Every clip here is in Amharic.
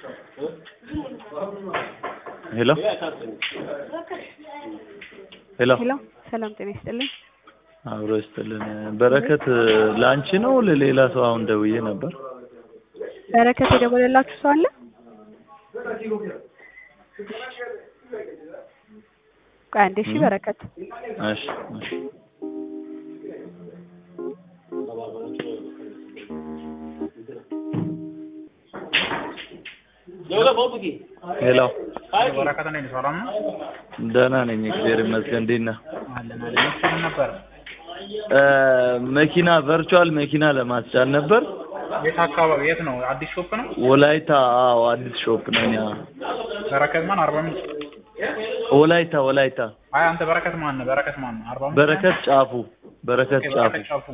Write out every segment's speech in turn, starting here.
ሄሎ ሄሎ ሄሎ ሰላም ጤና ይስጥልኝ። አብሮ ይስጥልን። በረከት ላንቺ ነው ለሌላ ሰው አሁን ደውዬ ነበር። በረከት የደወለላችሁ ሰው አለ? ቆይ አንዴ እሺ። በረከት እሺ እሺ። ሄሎ በረከት ነኝ። ሰላም ነው? ደህና ነኝ እግዚአብሔር ይመስገን። እንዴት ነህ? አለን ምን ነበር? መኪና ቨርቹዋል መኪና ለማስጫን ነበር። የት አካባቢ? የት ነው? አዲስ ሾፕ ነው? ወላይታ። አዎ አዲስ ሾፕ ነው። ያ በረከት ማን? 40 ምንጭ ወላይታ። አይ አንተ በረከት ማን ነው? በረከት ማን ነው? 40 ምንጭ በረከት ጫፉ። በረከት ጫፉ።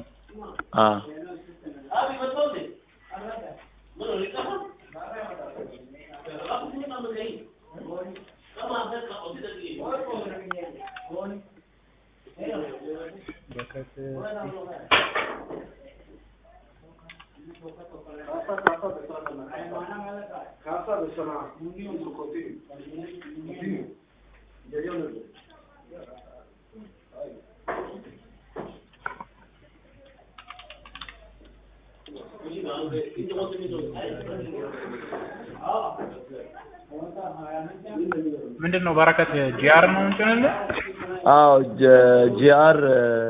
ምንድነው? በረከት ጂአር ነው እንትን? አዎ ጂአር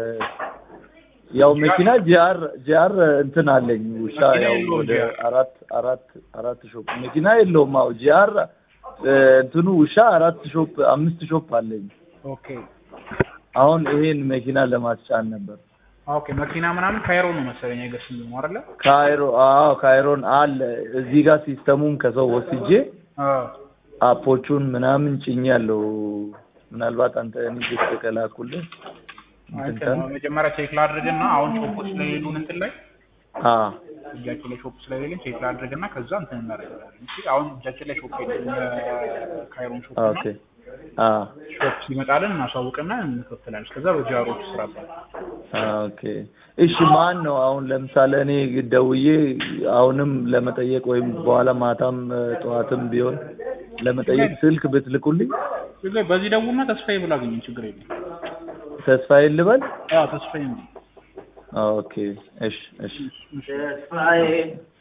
ያው መኪና ጂአር እንትን አለኝ ውሻ ያው ወደ አራት ሾፕ መኪና የለውም። አዎ ጂአር እንትኑ ውሻ 5 ሾፕ አለኝ። ኦኬ አሁን ይሄን መኪና ለማስጫን ነበር። ኦኬ መኪና ምናምን ካይሮ ነው መሰለኝ አይገስም ነው አይደለ? ካይሮ። አዎ ካይሮን አለ እዚህ ጋር ሲስተሙን ከሰው ወስጄ አፖቹን ምናምን ጭኛለሁ። ምናልባት አንተ እንዴ ተከላኩልህ መጀመሪያ ቼክ ላድርግና አሁን ሾፖች ላይ ሄዱን እንትን ላይ እጃችን ላይ ሾፕ ስለሌለን ቼክ ላድርግና ከዛ እንትን እናደርጋለን። እሺ አሁን እጃችን ላይ ሾፕ የለም ካይሮን ሾፕ ነው። ኦኬ ሾፕ ሲመጣልን እናሳውቅና እንከፍላለን። ከዛ በጃሮች ስራባ። ኦኬ እሺ። ማን ነው አሁን ለምሳሌ እኔ ደውዬ አሁንም ለመጠየቅ ወይም በኋላ ማታም ጠዋትም ቢሆን ለመጠየቅ ስልክ ብትልኩልኝ? በዚህ ደውልና ተስፋዬ ብላ አገኘኝ። ችግር የለም። ተስፋዬ ልበል? ተስፋዬ ነው። ኦኬ እሺ እሺ። ተስፋዬ